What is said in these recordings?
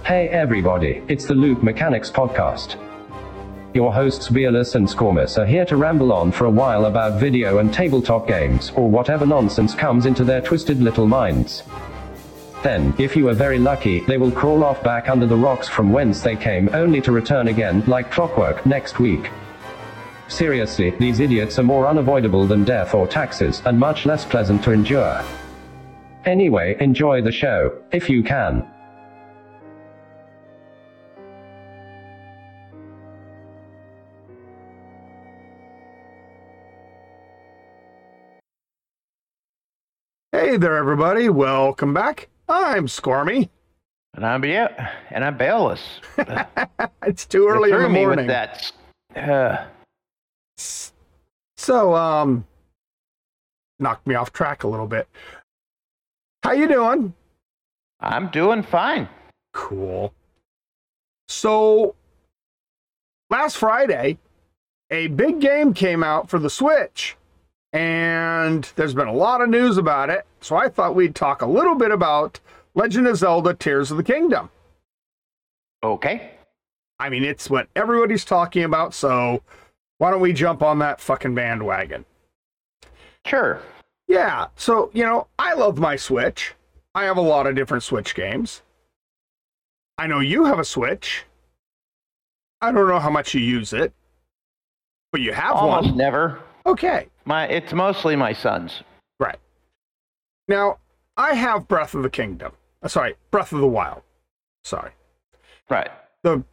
Hey everybody, it's the Loop Mechanics Podcast. Your hosts Beerless and Scormus are here to ramble on for a while about video and tabletop games, or whatever nonsense comes into their twisted little minds. Then, if you are very lucky, they will crawl off back under the rocks from whence they came, only to return again, like clockwork, next week. Seriously, these idiots are more unavoidable than death or taxes, and much less pleasant to endure. Anyway, enjoy the show, if you can. Hey there, everybody. Welcome back. I'm Scormy. And I'm Beerless. It's too early in the morning. With that. So, knocked me off track a little bit. How you doing? I'm doing fine. Cool. So, last Friday, a big game came out for the Switch. And there's been a lot of news about it, so I thought we'd talk a little bit about Legend of Zelda Tears of the Kingdom. Okay. I mean, it's what everybody's talking about, so why don't we jump on that fucking bandwagon? Sure. Yeah, so, I love my Switch. I have a lot of different Switch games. I know you have a Switch. I don't know how much you use it, but you have one. Almost never. Okay. It's mostly my son's. Right. Now, I have Breath of the Wild. Sorry. Right. The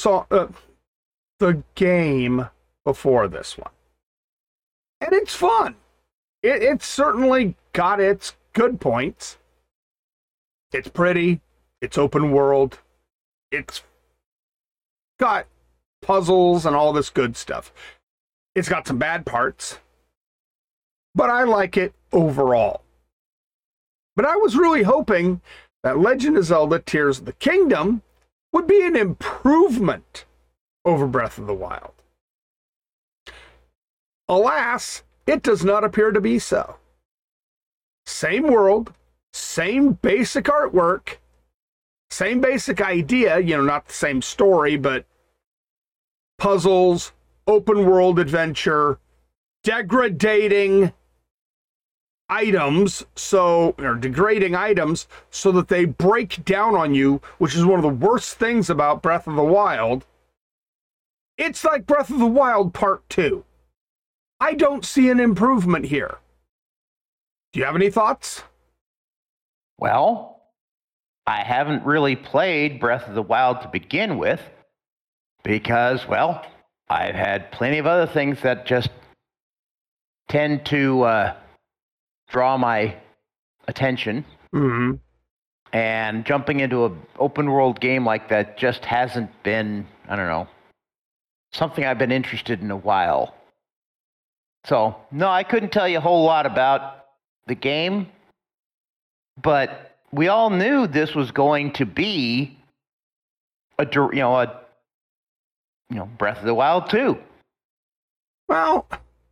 game before this one. And it's fun. It's certainly got its good points. It's pretty. It's open world. It's got puzzles and all this good stuff. It's got some bad parts, but I like it overall. But I was really hoping that Legend of Zelda Tears of the Kingdom would be an improvement over Breath of the Wild. Alas, it does not appear to be so. Same world, same basic artwork, same basic idea, not the same story, but puzzles, open world adventure, degrading items, degrading items so that they break down on you, which is one of the worst things about Breath of the Wild. It's like Breath of the Wild Part 2. I don't see an improvement here. Do you have any thoughts? Well, I haven't really played Breath of the Wild to begin with because, I've had plenty of other things that just tend to draw my attention. Mm-hmm. And jumping into an open world game like that just hasn't been, something I've been interested in a while. So, no, I couldn't tell you a whole lot about the game, but we all knew this was going to be Breath of the Wild 2. Well,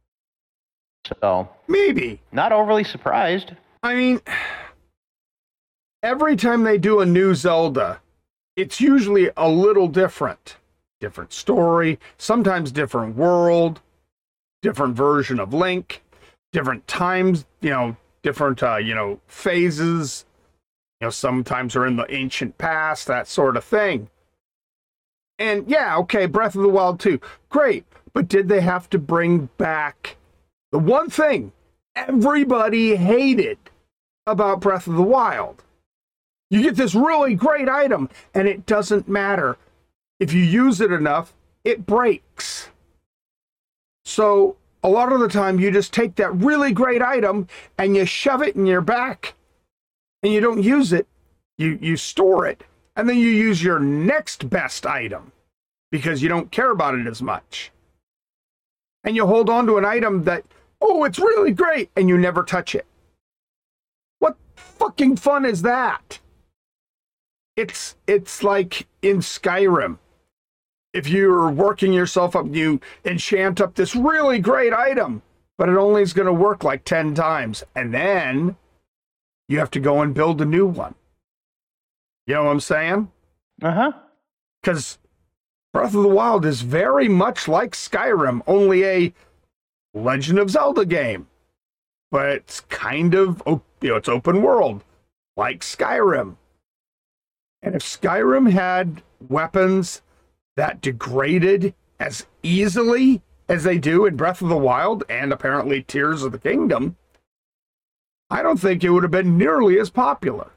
so maybe. Not overly surprised. I mean, every time they do a new Zelda, it's usually a little different. Different story, sometimes different world, different version of Link, different times, different, phases. Sometimes they're in the ancient past, that sort of thing. And yeah, okay, Breath of the Wild 2, great. But did they have to bring back the one thing everybody hated about Breath of the Wild? You get this really great item, and it doesn't matter. If you use it enough, it breaks. So a lot of the time, you just take that really great item, and you shove it in your back, and you don't use it. You store it. And then you use your next best item because you don't care about it as much. And you hold on to an item that, it's really great, and you never touch it. What fucking fun is that? It's like in Skyrim. If you're working yourself up, you enchant up this really great item, but it only is going to work like 10 times. And then you have to go and build a new one. You know what I'm saying? Uh-huh. Because Breath of the Wild is very much like Skyrim, only a Legend of Zelda game. But it's kind of, it's open world, like Skyrim. And if Skyrim had weapons that degraded as easily as they do in Breath of the Wild and apparently Tears of the Kingdom, I don't think it would have been nearly as popular.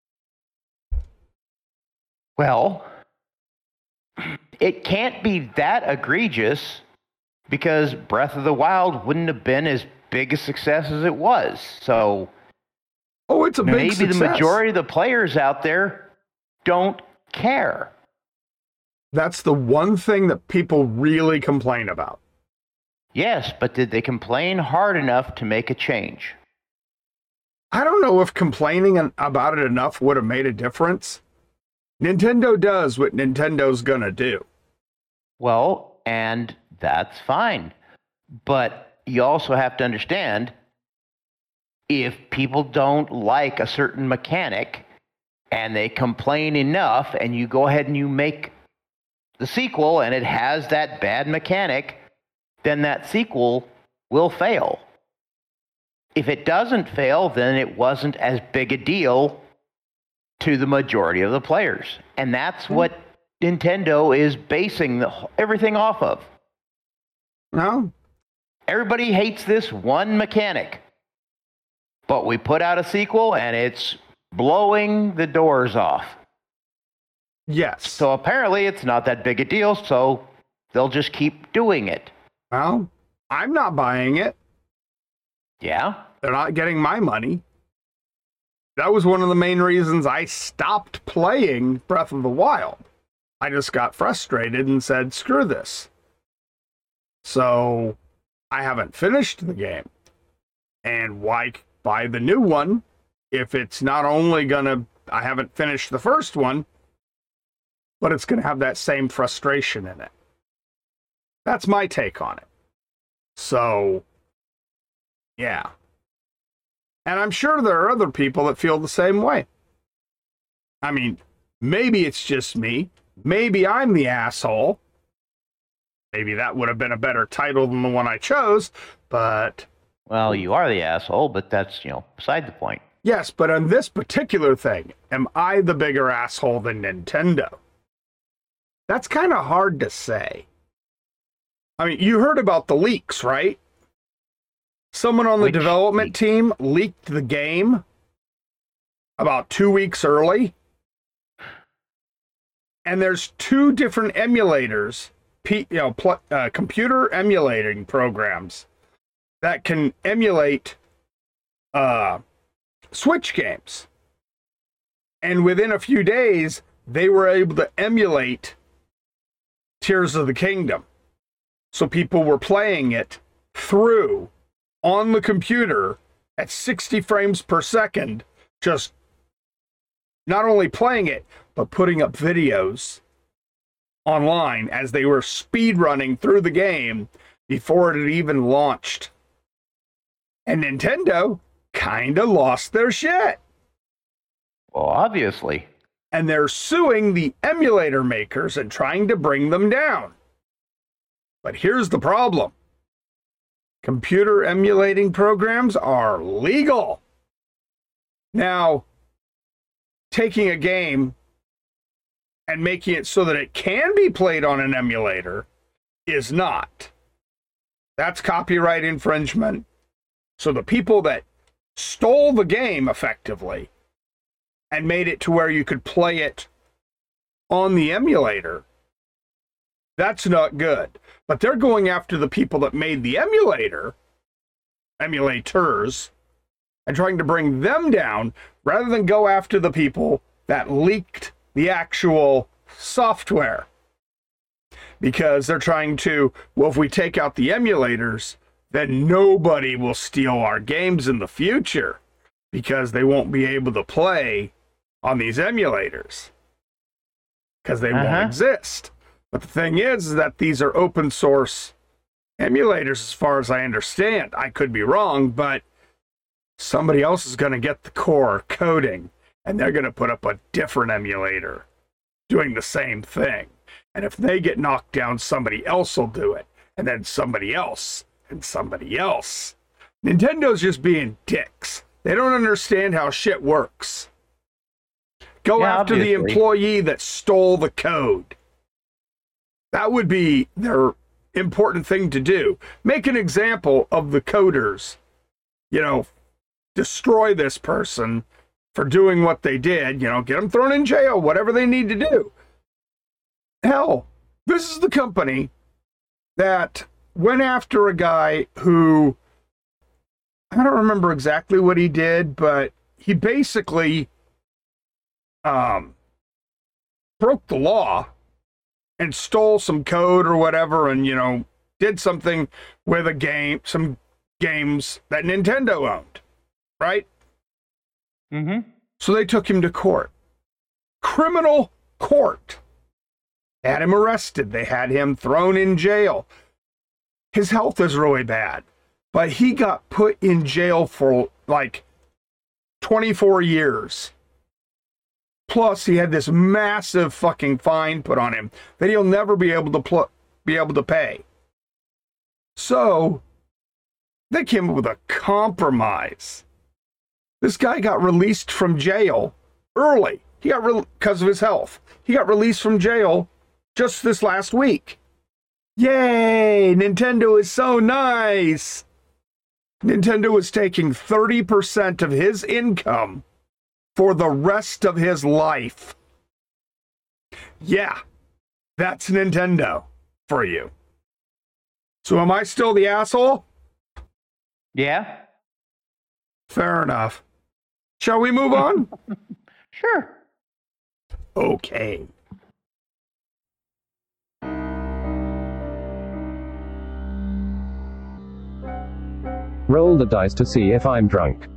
Well, it can't be that egregious because Breath of the Wild wouldn't have been as big a success as it was. So, it's a big success. Maybe the majority of the players out there don't care. That's the one thing that people really complain about. Yes, but did they complain hard enough to make a change? I don't know if complaining about it enough would have made a difference. Nintendo does what Nintendo's gonna do. Well, and that's fine. But you also have to understand, if people don't like a certain mechanic and they complain enough and you go ahead and you make the sequel and it has that bad mechanic, then that sequel will fail. If it doesn't fail, then it wasn't as big a deal to the majority of the players. And that's what Nintendo is basing everything off of. No? Everybody hates this one mechanic. But we put out a sequel and it's blowing the doors off. Yes. So apparently it's not that big a deal, so they'll just keep doing it. Well, I'm not buying it. Yeah? They're not getting my money. That was one of the main reasons I stopped playing Breath of the Wild. I just got frustrated and said, screw this. So I haven't finished the game. And why buy the new one if it's not only I haven't finished the first one, but it's going to have that same frustration in it. That's my take on it. So, yeah. And I'm sure there are other people that feel the same way. I mean, maybe it's just me. Maybe I'm the asshole. Maybe that would have been a better title than the one I chose, but... Well, you are the asshole, but that's, beside the point. Yes, but on this particular thing, am I the bigger asshole than Nintendo? That's kind of hard to say. I mean, you heard about the leaks, right? Someone on the development team leaked the game about 2 weeks early. And there's two different emulators, computer emulating programs that can emulate Switch games. And within a few days, they were able to emulate Tears of the Kingdom. So people were playing it through on the computer at 60 frames per second, just not only playing it, but putting up videos online as they were speed running through the game before it had even launched. And Nintendo kind of lost their shit. Well, obviously. And they're suing the emulator makers and trying to bring them down. But here's the problem. Computer emulating programs are legal. Now, taking a game and making it so that it can be played on an emulator is not. That's copyright infringement. So the people that stole the game effectively and made it to where you could play it on the emulator, that's not good. But they're going after the people that made the emulators, and trying to bring them down rather than go after the people that leaked the actual software. Because they're trying to, well, if we take out the emulators, then nobody will steal our games in the future because they won't be able to play on these emulators because they won't exist. But the thing is that these are open source emulators as far as I understand. I could be wrong, but somebody else is going to get the core coding and they're going to put up a different emulator doing the same thing. And if they get knocked down, somebody else will do it. And then somebody else, and somebody else. Nintendo's just being dicks. They don't understand how shit works. Go after the employee that stole the code. That would be their important thing to do. Make an example of the coders. You know, destroy this person for doing what they did. You know, get them thrown in jail, whatever they need to do. Hell, this is the company that went after a guy who, I don't remember exactly what he did, but he basically broke the law and stole some code or whatever, and, you know, did something with a game, some games that Nintendo owned, right? Mm-hmm. So they took him to court. Criminal court. They had him arrested. They had him thrown in jail. His health is really bad, but he got put in jail for like 24 years. Plus, he had this massive fucking fine put on him that he'll never be able to pay. So, they came up with a compromise. This guy got released from jail early. He got because of his health. He got released from jail just this last week. Yay! Nintendo is so nice. Nintendo is taking 30% of his income for the rest of his life. Yeah, that's Nintendo for you. So am I still the asshole? Yeah. Fair enough. Shall we move on? Sure. Okay. Roll the dice to see if I'm drunk.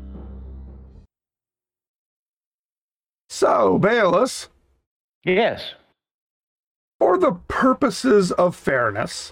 So, Bayless, Yes. for the purposes of fairness,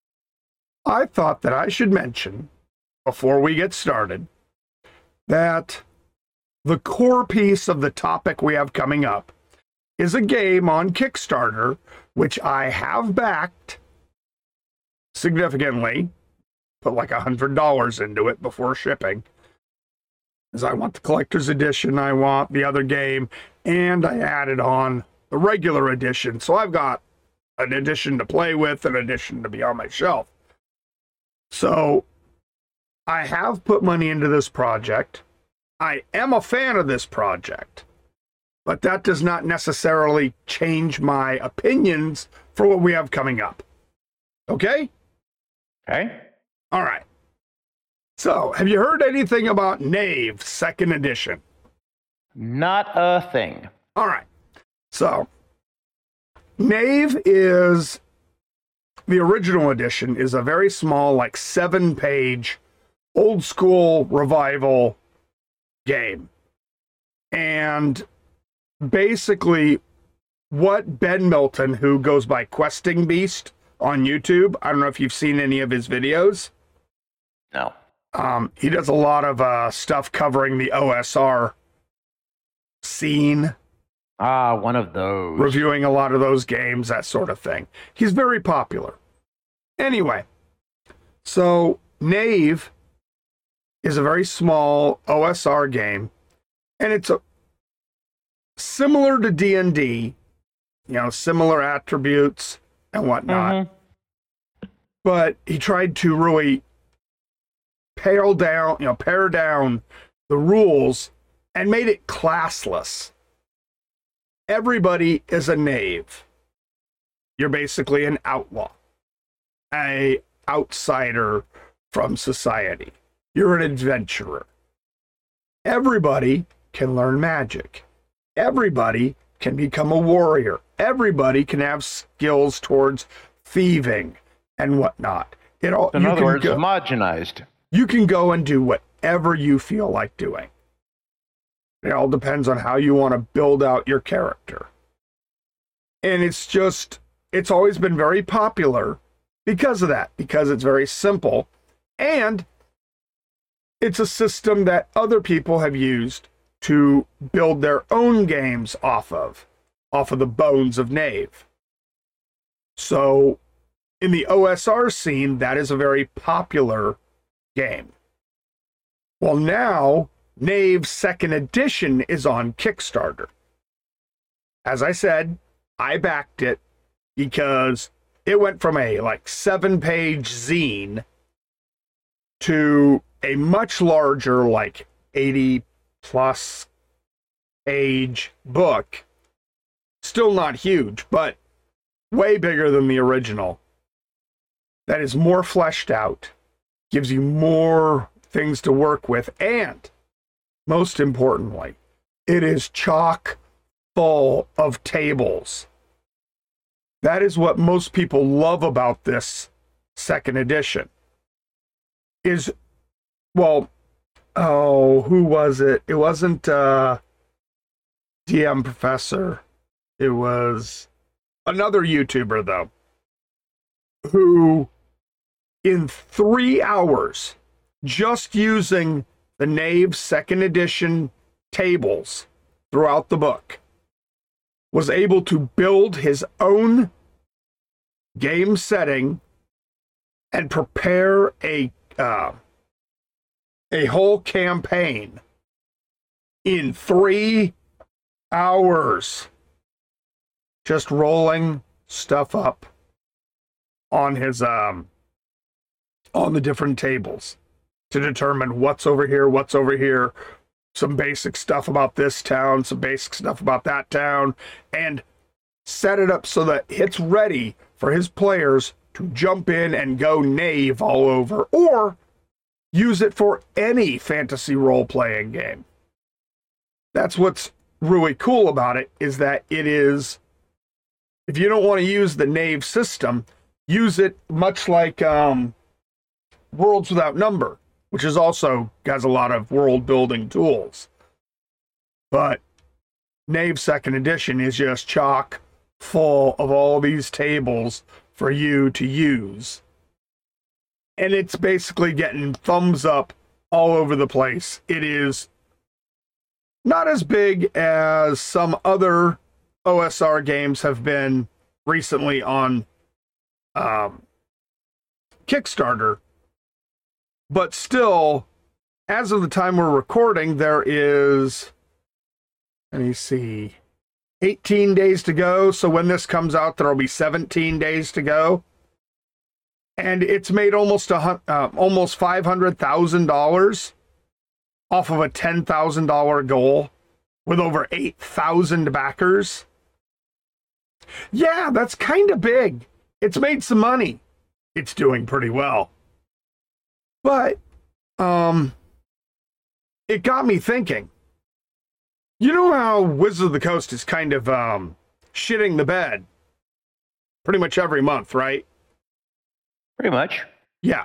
I thought that I should mention, before we get started, that the core piece of the topic we have coming up is a game on Kickstarter, which I have backed significantly, put like $100 into it before shipping. As I want the collector's edition, I want the other game, and I added on the regular edition. So I've got an edition to play with, an edition to be on my shelf. So I have put money into this project. I am a fan of this project, but that does not necessarily change my opinions for what we have coming up. Okay? Okay. All right. So, have you heard anything about Knave 2nd edition? Not a thing. All right. So, Knave is, the original edition is a very small, like 7-page, old school revival game. And basically, what Ben Milton, who goes by Questing Beast on YouTube, I don't know if you've seen any of his videos. No. He does a lot of stuff covering the OSR scene. One of those. Reviewing a lot of those games, that sort of thing. He's very popular. Anyway, so Knave is a very small OSR game, and it's similar to D&D, you know, similar attributes and whatnot. Mm-hmm. But he tried to really pare down the rules and made it classless. Everybody is a knave. You're basically an outlaw, an outsider from society. You're an adventurer. Everybody can learn magic. Everybody can become a warrior. Everybody can have skills towards thieving and whatnot. In other words, homogenized. You can go and do whatever you feel like doing. It all depends on how you want to build out your character. And it's always been very popular because of that, because it's very simple. And it's a system that other people have used to build their own games off of. off of the bones of Knave. So in the OSR scene, that is a very popular game. Well, now Knave Second Edition is on Kickstarter. As I said, I backed it because it went from a 7-page zine to a much larger 80 plus page book. Still not huge, but way bigger than the original. That is more fleshed out, gives you more things to work with, and most importantly, it is chock full of tables. That is what most people love about this second edition. Who was it? It wasn't DM Professor. It was another YouTuber, though, who in 3 hours, just using the Knave Second Edition tables throughout the book, was able to build his own game setting and prepare a whole campaign in 3 hours, just rolling stuff up on his on the different tables to determine what's over here, some basic stuff about this town, some basic stuff about that town, and set it up so that it's ready for his players to jump in and go Knave all over, or use it for any fantasy role-playing game. That's what's really cool about it, is that it is, if you don't want to use the Knave system, use it much like Worlds Without Number, which is also has a lot of world-building tools. But Knave Second Edition is just chock full of all these tables for you to use. And it's basically getting thumbs up all over the place. It is not as big as some other OSR games have been recently on Kickstarter, but still, as of the time we're recording, there is, let me see, 18 days to go. So when this comes out, there'll be 17 days to go. And it's made almost $500,000 off of a $10,000 goal with over 8,000 backers. Yeah, that's kind of big. It's made some money. It's doing pretty well. But it got me thinking. You know how Wizards of the Coast is kind of shitting the bed pretty much every month, right? Pretty much. Yeah.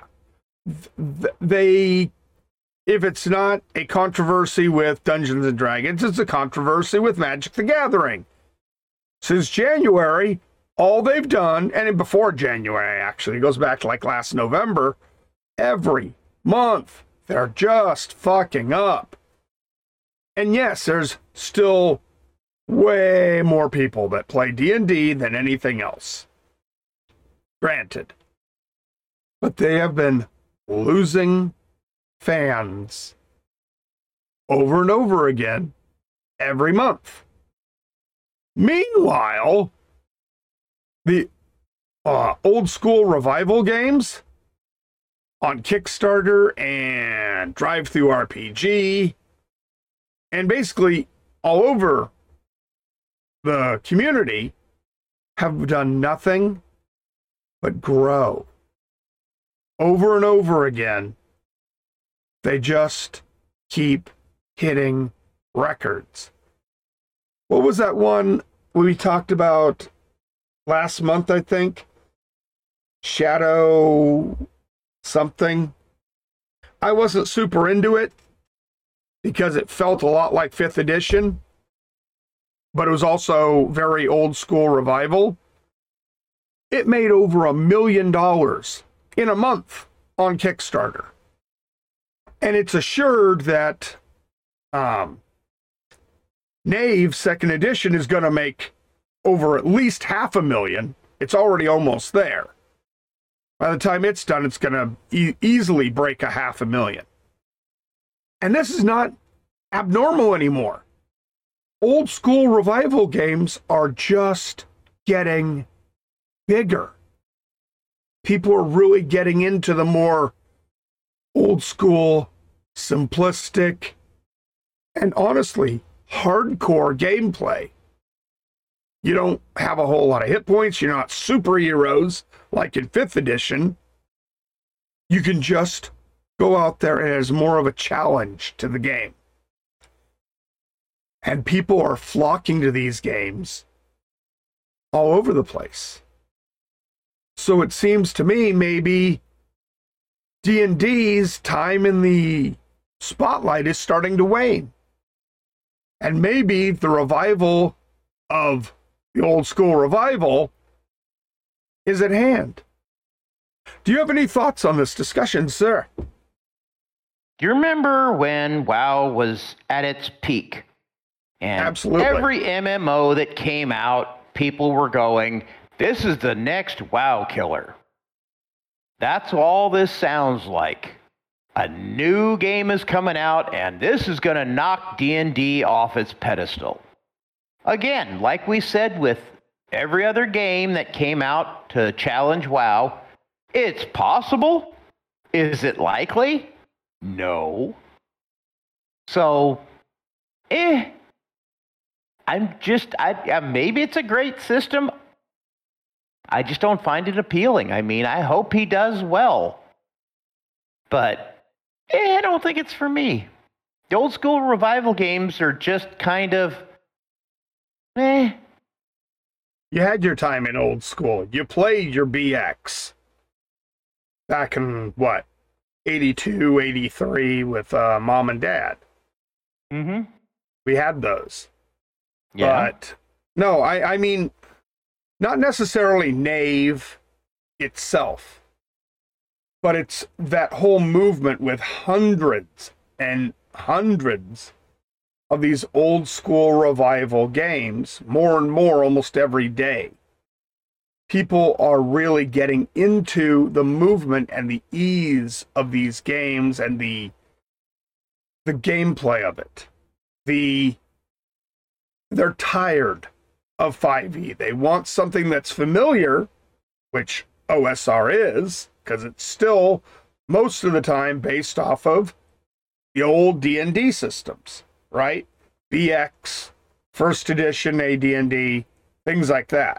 They, if it's not a controversy with Dungeons and Dragons, it's a controversy with Magic the Gathering. Since January, all they've done, and before January actually, it goes back to last November, every month they're just fucking up. And yes, there's still way more people that play D&D than anything else. Granted. But they have been losing fans over and over again every month. Meanwhile, the old school revival games on Kickstarter and DriveThruRPG and basically all over the community have done nothing but grow. Over and over again, they just keep hitting records. What was that one we talked about last month, I think? Shadow something. I wasn't super into it because it felt a lot like 5th edition, but it was also very old school revival. It made over $1 million in a month on Kickstarter. And it's assured that Knave Second Edition is going to make over at least 500,000. It's already almost there. By the time it's done, it's going to easily break 500,000. And this is not abnormal anymore. Old school revival games are just getting bigger. People are really getting into the more old school, simplistic, and honestly, hardcore gameplay. You don't have a whole lot of hit points. You're not superheroes like in 5th edition. You can just go out there and it's more of a challenge to the game. And people are flocking to these games all over the place. So it seems to me maybe D&D's time in the spotlight is starting to wane. And maybe the revival of the old school revival is at hand. Do you have any thoughts on this discussion, sir? Do you remember when WoW was at its peak? And Absolutely. Every MMO that came out, people were going, this is the next WoW killer. That's all this sounds like. A new game is coming out, and this is going to knock D&D off its pedestal. Again, like we said with every other game that came out to challenge WoW, it's possible. Is it likely? No. So, maybe it's a great system. I just don't find it appealing. I mean, I hope he does well. But I don't think it's for me. The old school revival games are just kind of You had your time in old school. You played your BX back in, 82, 83 with mom and dad. Mm-hmm. We had those. Yeah. But, no, I mean, not necessarily Knave itself, but it's that whole movement with hundreds and hundreds of these old school revival games, more and more almost every day. People are really getting into the movement and the ease of these games and the gameplay of it. They're tired of 5e. They want something that's familiar, which OSR is, because it's still most of the time based off of the old D&D systems, right? BX, first edition AD&D, things like that.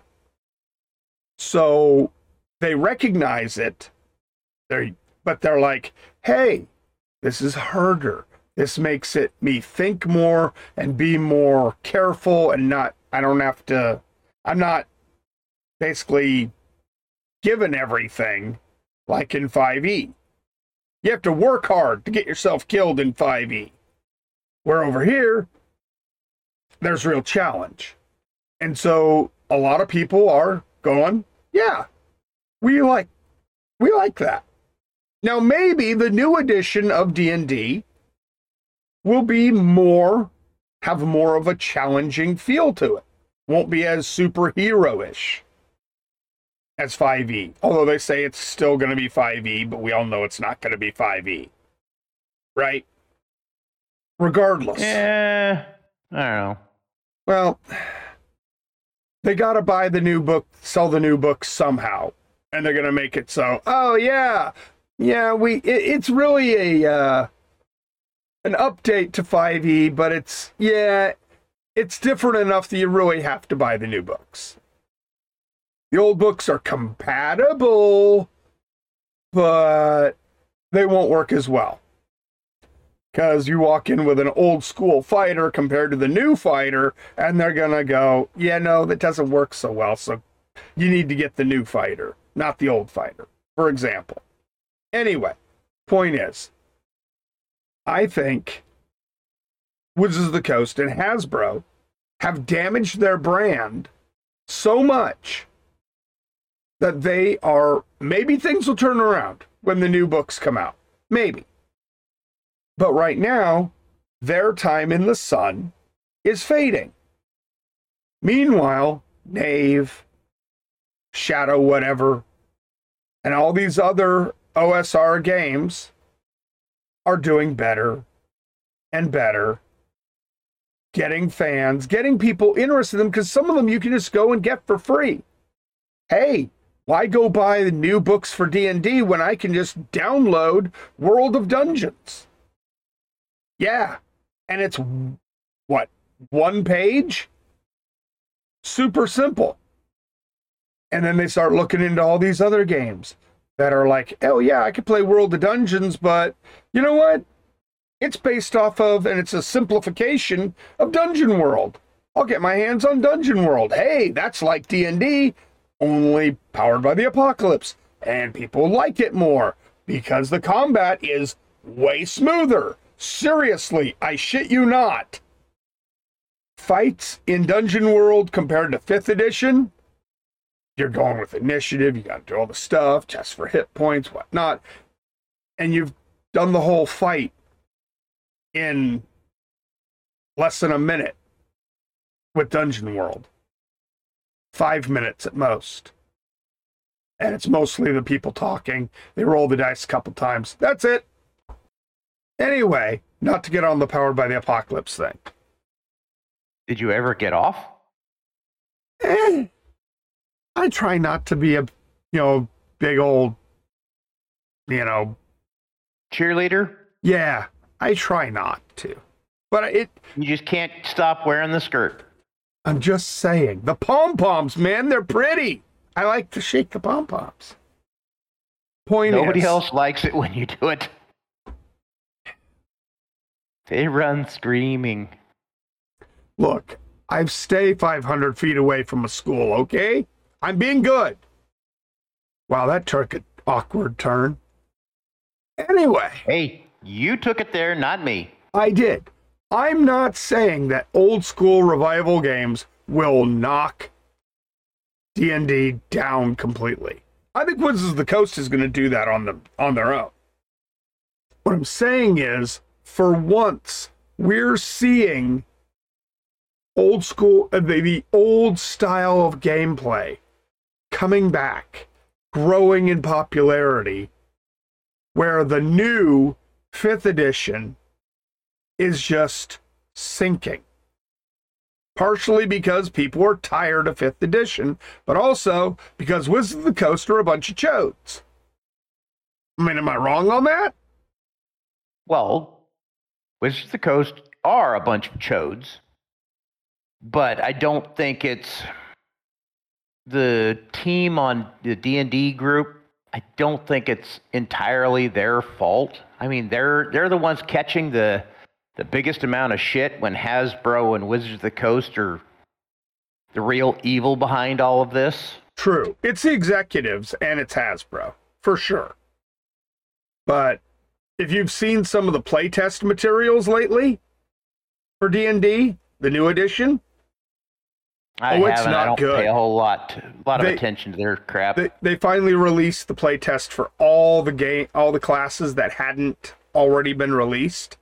So they recognize it, but they're like, hey, this is harder. This makes me think more and be more careful and I'm not basically given everything like in 5e. You have to work hard to get yourself killed in 5e. Where over here, there's real challenge. And so a lot of people are going, yeah, we like that. Now maybe the new edition of D&D will be have more of a challenging feel to it. Won't be as superhero-ish as 5e. Although they say it's still going to be 5e, but we all know it's not going to be 5e. Right? Regardless. I don't know. Well, they got to buy the new book, sell the new book somehow. And they're going to make it so, oh yeah, it's really an update to 5e, but it's different enough that you really have to buy the new books. The old books are compatible, but they won't work as well. Because you walk in with an old school fighter compared to the new fighter, and they're going to go, yeah, no, that doesn't work so well, so you need to get the new fighter, not the old fighter, for example. Anyway, point is, I think Wizards of the Coast and Hasbro have damaged their brand so much that maybe things will turn around when the new books come out. Maybe. But right now, their time in the sun is fading. Meanwhile, Knave, Shadow whatever, and all these other OSR games are doing better and better, getting fans, getting people interested in them, because some of them you can just go and get for free. Hey, why go buy the new books for D&D when I can just download World of Dungeons? Yeah, and it's, what, one page? Super simple. And then they start looking into all these other games that are like, oh yeah, I could play World of Dungeons, but you know what? It's based off of, and it's a simplification of Dungeon World. I'll get my hands on Dungeon World. Hey, that's like D&D, only powered by the apocalypse. And people like it more because the combat is way smoother. Seriously, I shit you not. Fights in Dungeon World compared to 5th edition, you're going with initiative, you got to do all the stuff, just for hit points, whatnot, and you've done the whole fight in less than a minute with Dungeon World. 5 minutes at most. And it's mostly the people talking. They roll the dice a couple times. That's it. Anyway, not to get on the Powered by the Apocalypse thing. Did you ever get off? I try not to be a, big old, cheerleader? Yeah, I try not to. But You just can't stop wearing the skirt. I'm just saying. The pom-poms, man, they're pretty. I like to shake the pom-poms. Nobody else likes it when you do it. They run screaming. Look, I stay 500 feet away from a school, okay? I'm being good. Wow, that took an awkward turn. Anyway. Hey, you took it there, not me. I did. I'm not saying that old school revival games will knock D&D down completely. I think Wizards of the Coast is going to do that on their own. What I'm saying is, for once, we're seeing old school, the old style of gameplay coming back, growing in popularity, where the new 5th edition is just sinking. Partially because people are tired of 5th edition, but also because Wizards of the Coast are a bunch of chodes. I mean, am I wrong on that? Well, Wizards of the Coast are a bunch of chodes, but I don't think it's the team on the D&D group. I don't think it's entirely their fault. I mean, they're the ones catching the biggest amount of shit when Hasbro and Wizards of the Coast are the real evil behind all of this. True. It's the executives and it's Hasbro, for sure. But if you've seen some of the playtest materials lately for D&D, the new edition, I don't pay a whole lot of attention to their crap. They finally released the playtest for all the classes that hadn't already been released.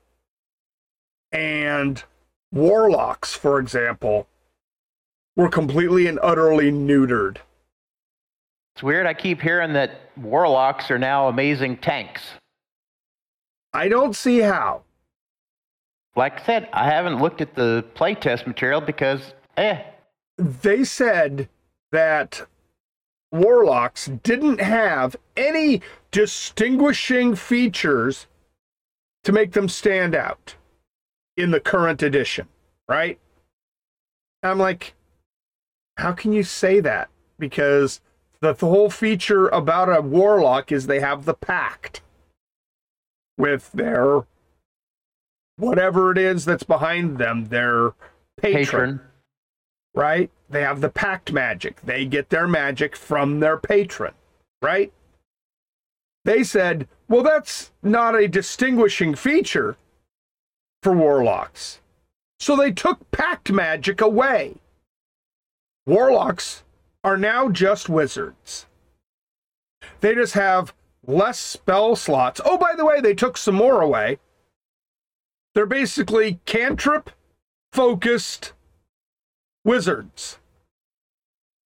And warlocks, for example, were completely and utterly neutered. It's weird. I keep hearing that warlocks are now amazing tanks. I don't see how. Like I said, I haven't looked at the playtest material because, They said that warlocks didn't have any distinguishing features to make them stand out in the current edition, right? I'm like, how can you say that? Because the whole feature about a warlock is they have the pact with their whatever it is that's behind them, their patron. Right? They have the pact magic. They get their magic from their patron, right? They said, well, that's not a distinguishing feature for warlocks. So they took pact magic away. Warlocks are now just wizards. They just have less spell slots. Oh, by the way, they took some more away. They're basically cantrip-focused wizards.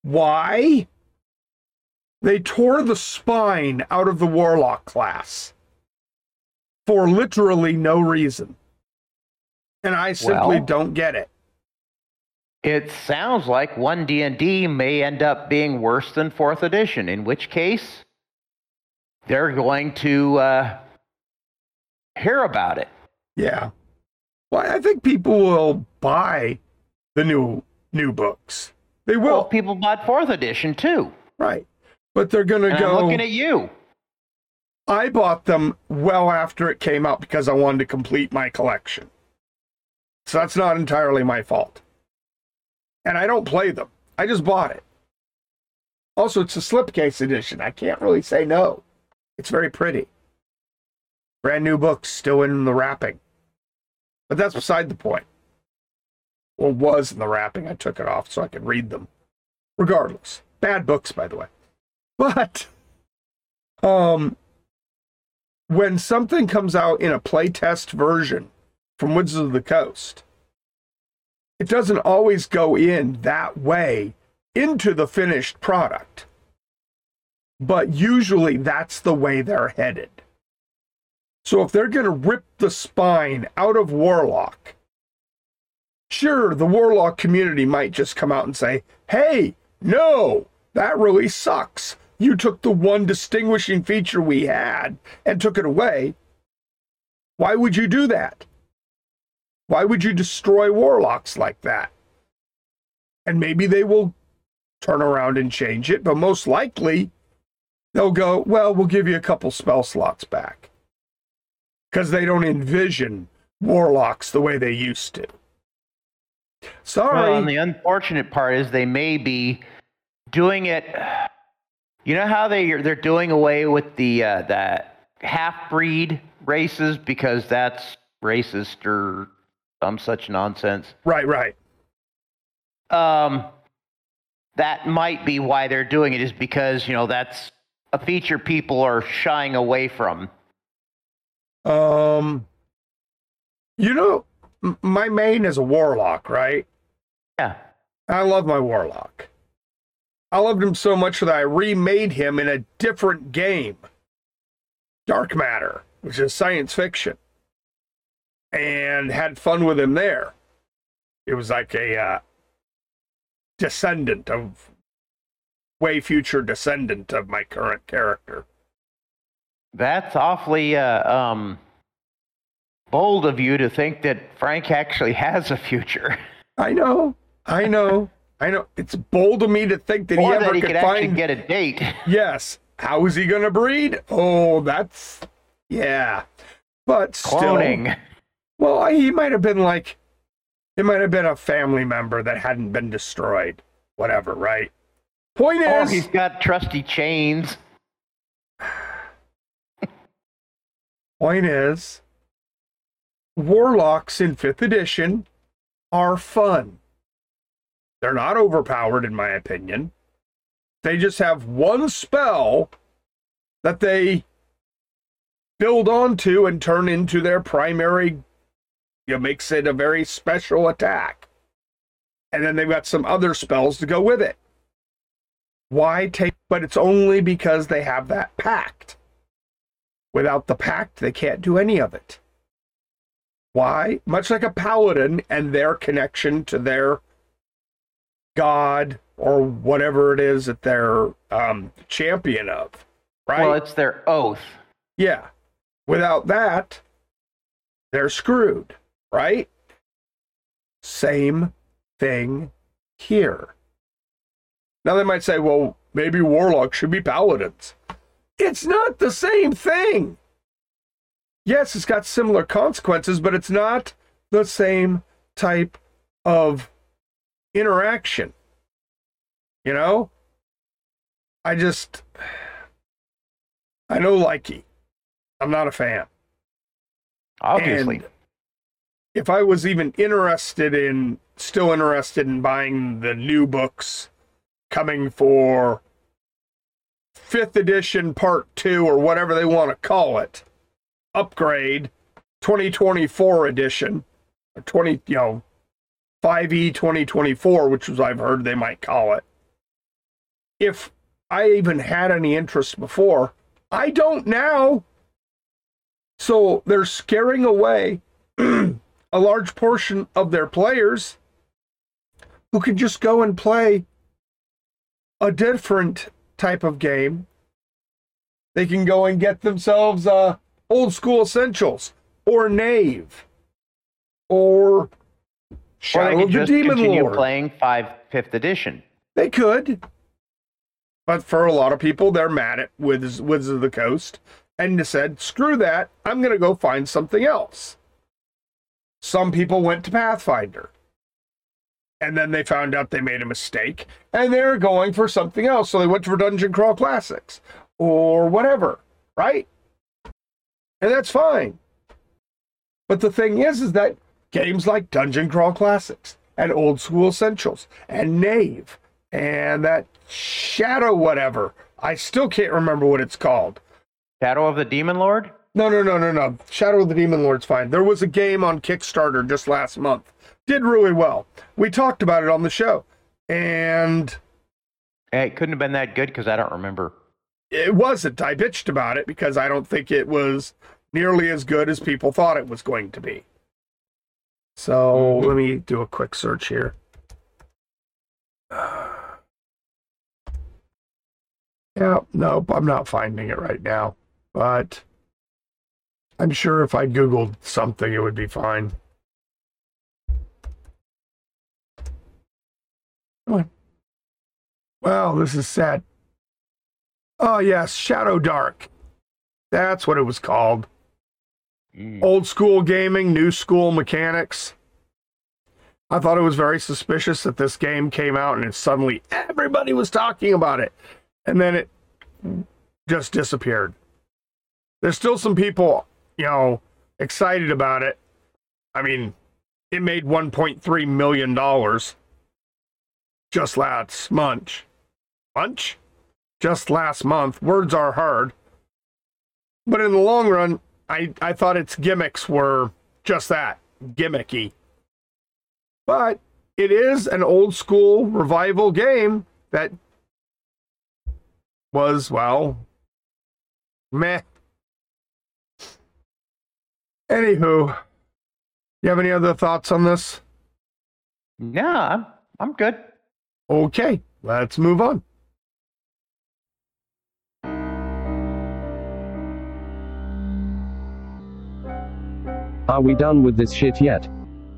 Why? They tore the spine out of the Warlock class for literally no reason. And I simply don't get it. It sounds like 1 D&D may end up being worse than 4th edition, in which case they're going to hear about it. Yeah. Well, I think people will buy the new books. They will. Well, people bought 4th edition too. Right. But they're going to go... I'm looking at you. I bought them well after it came out because I wanted to complete my collection. So that's not entirely my fault. And I don't play them. I just bought it. Also, it's a slipcase edition. I can't really say no. It's very pretty. Brand new books still in the wrapping. But that's beside the point. Well, was in the wrapping. I took it off so I could read them. Regardless. Bad books, by the way. But, when something comes out in a playtest version from Wizards of the Coast, it doesn't always go in that way into the finished product. But usually that's the way they're headed. So if they're going to rip the spine out of Warlock, sure, the Warlock community might just come out and say, hey, no, that really sucks. You took the one distinguishing feature we had and took it away. Why would you do that? Why would you destroy Warlocks like that? And maybe they will turn around and change it, but most likely they'll go, well, we'll give you a couple spell slots back. Because they don't envision Warlocks the way they used to. Sorry. Well, and the unfortunate part is they may be doing it. You know how they're doing away with the half-breed races because that's racist or some such nonsense. Right. That might be why they're doing it, is because, that's a feature people are shying away from. My main is a Warlock, right? Yeah. I love my Warlock. I loved him so much that I remade him in a different game. Dark Matter, which is science fiction. And had fun with him there. It was like a way future descendant of my current character. That's awfully bold of you to think that Frank actually has a future. I know. It's bold of me to think that or he could actually get a date. Yes. How is he going to breed? Oh, yeah. But still. Cloning. Well, he might have been a family member that hadn't been destroyed. Whatever, right? Point is... Or he's got trusty chains. Point is, Warlocks in 5th edition are fun. They're not overpowered, in my opinion. They just have one spell that they build onto and turn into their primary, makes it a very special attack. And then they've got some other spells to go with it. But it's only because they have that pact. Without the pact, they can't do any of it. Why? Much like a paladin and their connection to their god or whatever it is that they're champion of, right? Well, it's their oath. Yeah. Without that, they're screwed, right? Same thing here. Now they might say, well, maybe Warlocks should be paladins. It's not the same thing. Yes, it's got similar consequences, but it's not the same type of interaction. I know Likey. I'm not a fan. Obviously. And if I was even still interested in buying the new books coming for 5th edition part 2 or whatever they want to call it, upgrade 2024 edition, or 5e 2024, which is I've heard they might call it. if I even had any interest before. I don't now. So they're scaring away a large portion of their players who could just go and play a different type of game. They can go and get themselves Old School Essentials or Knave or Shadow of the Demon Lord. Playing 5th edition. They could. But for a lot of people, they're mad at Wizards of the Coast and said, screw that, I'm going to go find something else. Some people went to Pathfinder. And then they found out they made a mistake, and they're going for something else. So they went for Dungeon Crawl Classics or whatever, right? And that's fine. But the thing is that games like Dungeon Crawl Classics and Old School Essentials and Knave and that Shadow whatever, I still can't remember what it's called. Shadow of the Demon Lord? No. Shadow of the Demon Lord's fine. There was a game on Kickstarter just last month. Did really well. We talked about it on the show. And it couldn't have been that good because I don't remember. It wasn't. I bitched about it because I don't think it was nearly as good as people thought it was going to be. So let me do a quick search here. Yeah, nope, I'm not finding it right now. But I'm sure if I Googled something, it would be fine. Come on. Well, this is sad. Oh, yes, Shadow Dark. That's what it was called. Old school gaming, new school mechanics. I thought it was very suspicious that this game came out and suddenly everybody was talking about it. And then it just disappeared. There's still some people, excited about it. I mean, it made $1.3 million just last month. Just last month. Words are hard. But in the long run, I thought its gimmicks were just that, gimmicky. But it is an old school revival game that was, well, meh. Anywho, you have any other thoughts on this? No, I'm good. Okay, let's move on. Are we done with this shit yet?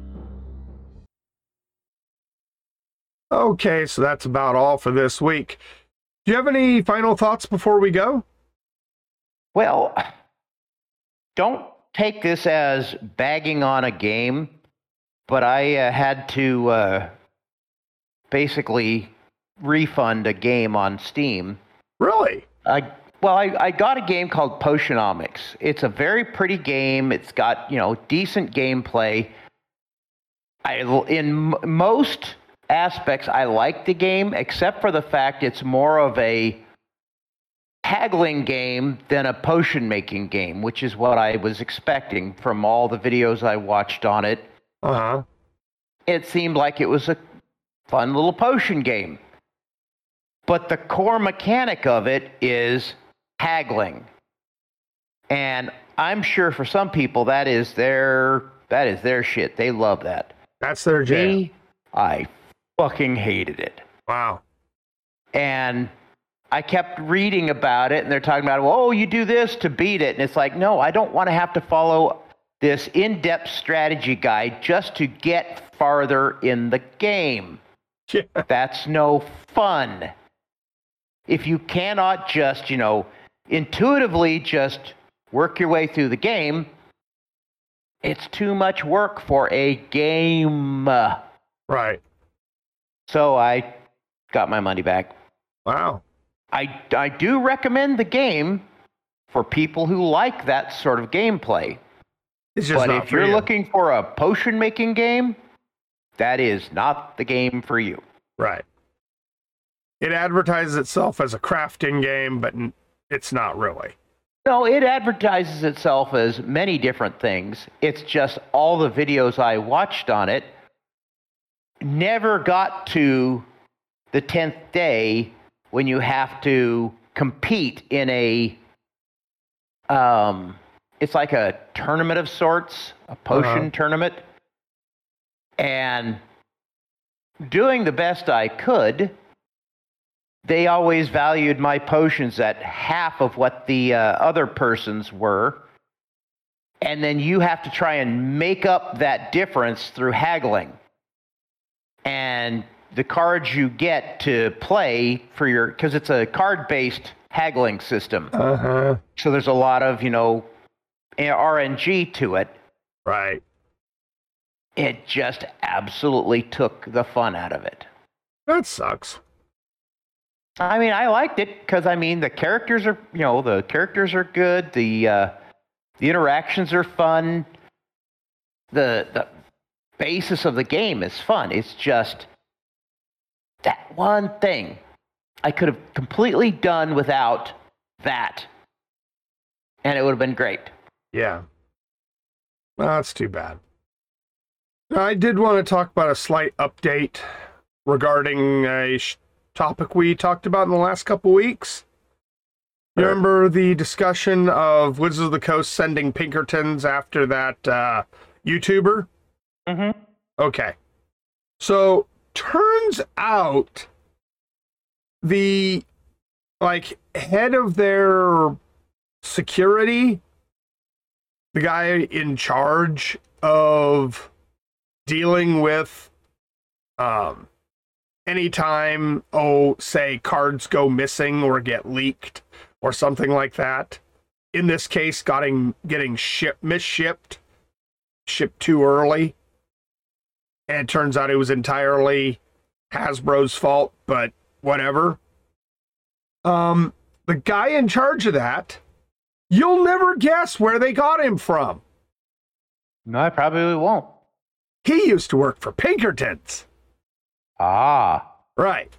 Okay, so that's about all for this week. Do you have any final thoughts before we go? Well, don't take this as bagging on a game, but I had to basically refund a game on Steam. Really? I got a game called Potionomics. It's a very pretty game. It's got, decent gameplay. In most aspects, I like the game, except for the fact it's more of a haggling game than a potion-making game, which is what I was expecting from all the videos I watched on it. Uh-huh. It seemed like it was a fun little potion game. But the core mechanic of it is haggling. And I'm sure for some people that is their shit. They love that. That's their jam. Me, I fucking hated it. Wow. And I kept reading about it, and they're talking about, oh, you do this to beat it. And it's like, no, I don't want to have to follow this in-depth strategy guide just to get farther in the game. Yeah. That's no fun. If you cannot just, intuitively just work your way through the game, it's too much work for a game. Right. So I got my money back. Wow. I do recommend the game for people who like that sort of gameplay. It's just but not if for you're you. looking for a potion-making game, that is not the game for you. Right. It advertises itself as a crafting game, but it's not really. No, it advertises itself as many different things. It's just all the videos I watched on it never got to the 10th day when you have to compete in a it's like a tournament of sorts, a potion tournament, and doing the best I could, they always valued my potions at half of what the other person's were, and then you have to try and make up that difference through haggling. And the cards you get to play for your, because it's a card-based haggling system. So there's a lot of, RNG to it. Right. It just absolutely took the fun out of it. That sucks. I mean, I liked it because, the characters are, the characters are good. The interactions are fun. The basis of the game is fun. It's just that one thing I could have completely done without that, and it would have been great. Yeah. Well, that's too bad. I did want to talk about a slight update regarding a topic we talked about in the last couple weeks. You remember the discussion of Wizards of the Coast sending Pinkertons after that YouTuber? Mm-hmm. Okay. So, turns out the, head of their security, the guy in charge of dealing with anytime, say, cards go missing or get leaked or something like that. In this case, getting misshipped, shipped too early. And it turns out it was entirely Hasbro's fault, but whatever. The guy in charge of that, you'll never guess where they got him from. No, I probably won't. He used to work for Pinkertons. Ah. Right.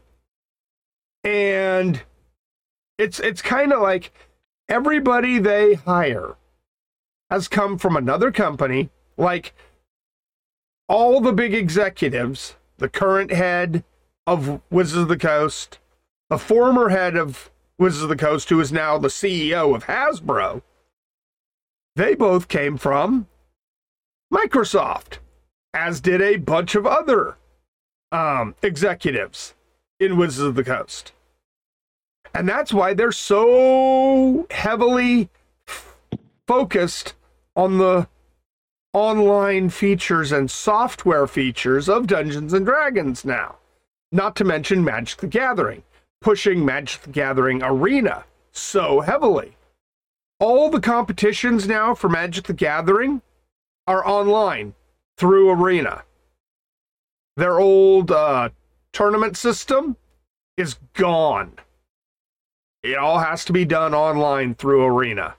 And it's kind of like everybody they hire has come from another company. Like all the big executives, the current head of Wizards of the Coast, the former head of Wizards of the Coast, who is now the CEO of Hasbro, they both came from Microsoft, as did a bunch of other executives in Wizards of the Coast. And that's why they're so heavily focused on the online features and software features of Dungeons and Dragons now. Not to mention Magic the Gathering, pushing Magic the Gathering Arena so heavily. All the competitions now for Magic the Gathering are online through Arena. Their old tournament system is gone. It all has to be done online through Arena.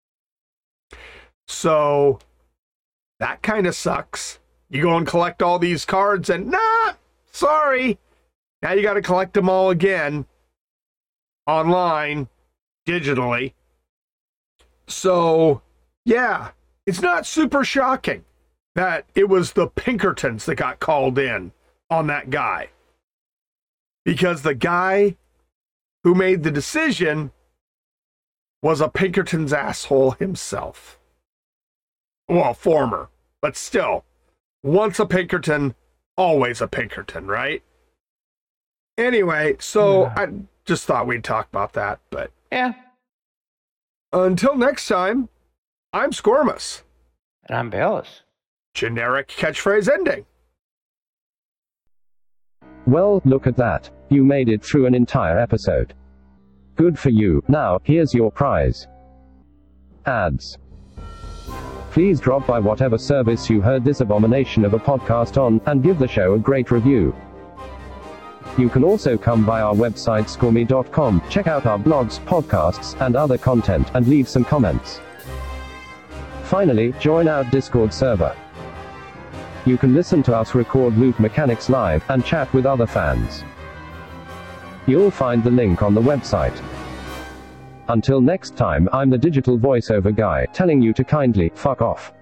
So that kind of sucks. You go and collect all these cards and sorry. Now you got to collect them all again online, digitally. So, yeah, it's not super shocking that it was the Pinkertons that got called in on that guy. Because the guy who made the decision was a Pinkerton's asshole himself. Well, former, but still, once a Pinkerton, always a Pinkerton, right? Anyway, so I just thought we'd talk about that, but yeah. Until next time, I'm Squirmus. And I'm Bayless. Generic catchphrase ending. Well, look at that. You made it through an entire episode. Good for you. Now, here's your prize. Ads. Please drop by whatever service you heard this abomination of a podcast on, and give the show a great review. You can also come by our website scormy.com, check out our blogs, podcasts, and other content, and leave some comments. Finally, join our Discord server. You can listen to us record Loot Mechanics live, and chat with other fans. You'll find the link on the website. Until next time, I'm the digital voiceover guy, telling you to kindly fuck off.